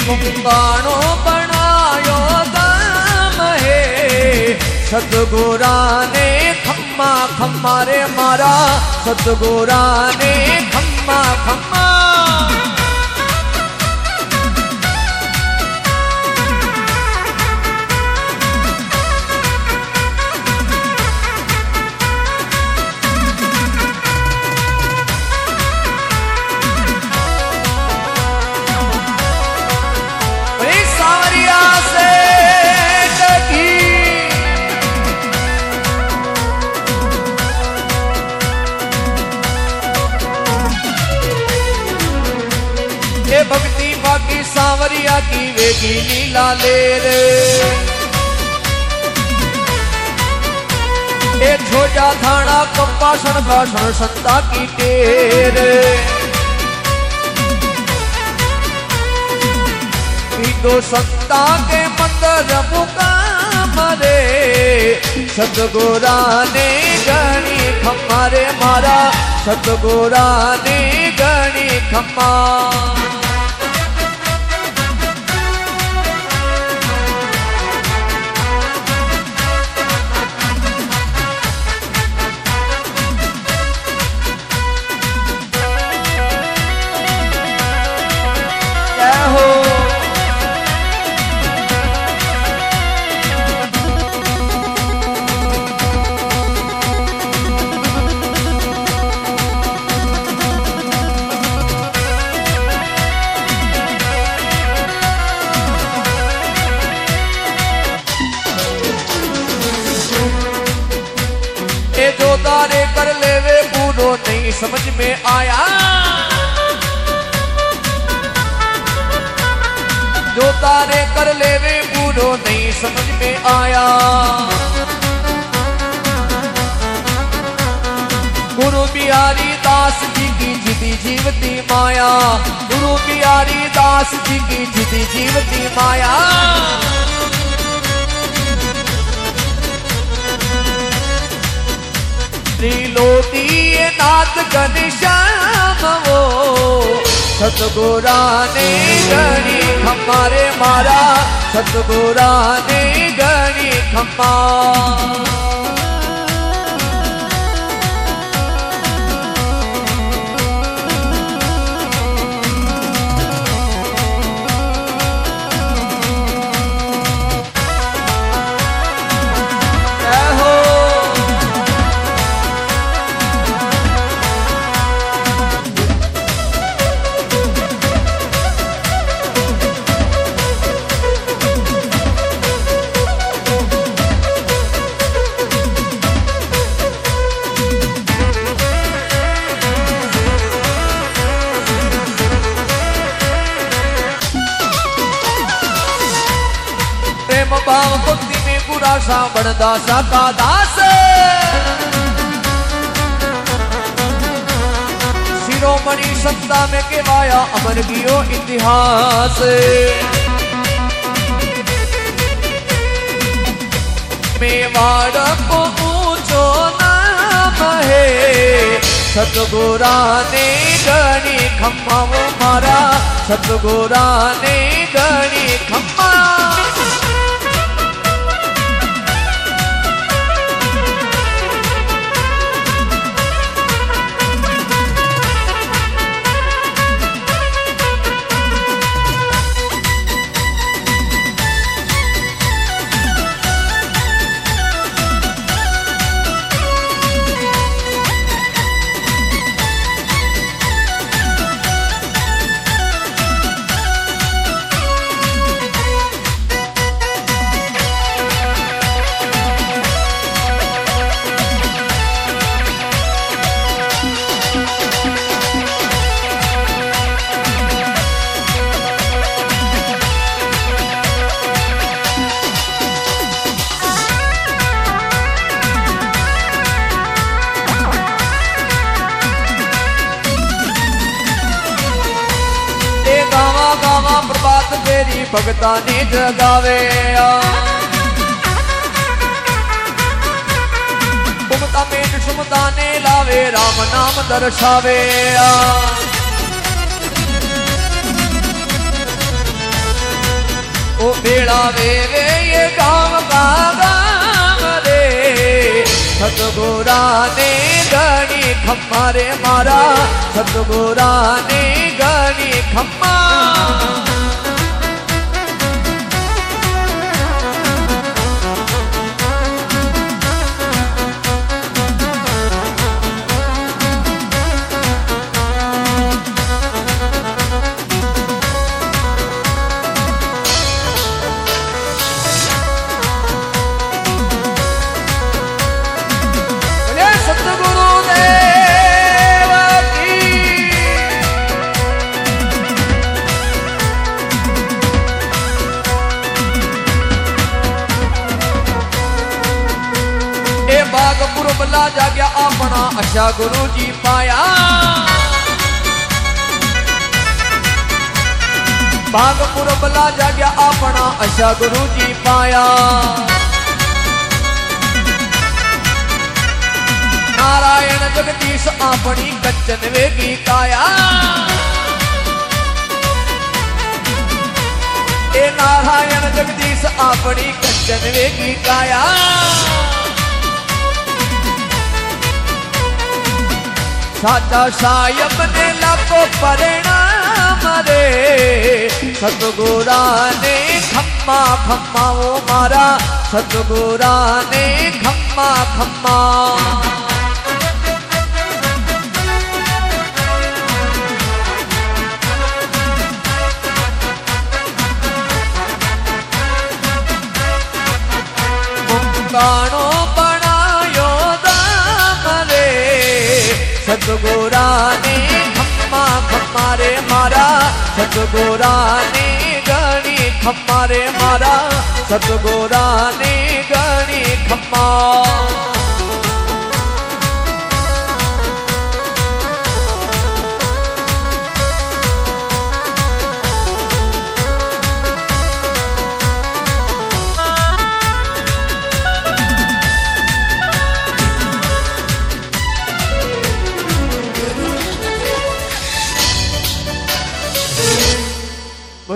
मुंगाणो बनायो दाम है सतगुरा ने खम्मा खम्मा रे मारा सतगुरा ने खम्मा खम्मा भक्ति बाकी सांवरिया की वेगी लीला ले रे ए छोजा थाना कंपासन भाषण संता की टेर दो संता के मंदिर मुकाम रे सतगुरा ने गणी खम्मा रे मारा सतगुरा ने गणी खम्मा जो तारे कर लेवे पूरो नहीं समझ में आया जो तारे कर लेवे पूरो नहीं समझ में आया गुरु बिहारी दास जी की जिदी जीवती माया गुरु बिहारी दास जी की जिदी जीवती माया त्रिलोकी नाथ घनश्याम वो सतगुरा ने गणी खम्मा रे मारा सतगुरा ने गणी खम्मा भाव भक्ति में पूरा सावण दासा का दास शिरोमणि संता में केवाया अमर कियो इतिहास मेवाड़ को ऊंचो नाम है सतगुरा ने गणी खम्मा वो मारा सतगुरा ने गणी खम्मा प्रभात तेरी भगता ने जगावे कुमता में सुमता ने लावे राम नाम दर्शावे ओ बेड़ा वे ये गाँव का गाँव रे सतगुरा ने गणी खम्मा रे मारा सतगुरा ने गणी खम्मा बागपुर बला जाग्या अपना आशा गुरु जी पाया बागपुर बला जाग्या अपना आशा गुरु जी पाया नारायण जगदीश अपनी कच्चन वेगी काया ए नारायण जगदीश अपनी कच्चन वेगी काया साचा सायब ने लाखो परिणाम रे सतगुरा ने खम्मा खम्मा वो मारा सतगुरा ने खम्मा खम्मा मुंगाणो बनायो दाम रे सतगुरा ने खम्मा खम्मा रे मारा सतगुरा ने गणी खम्मा रे मारा सतगुरा ने गणी खम्मा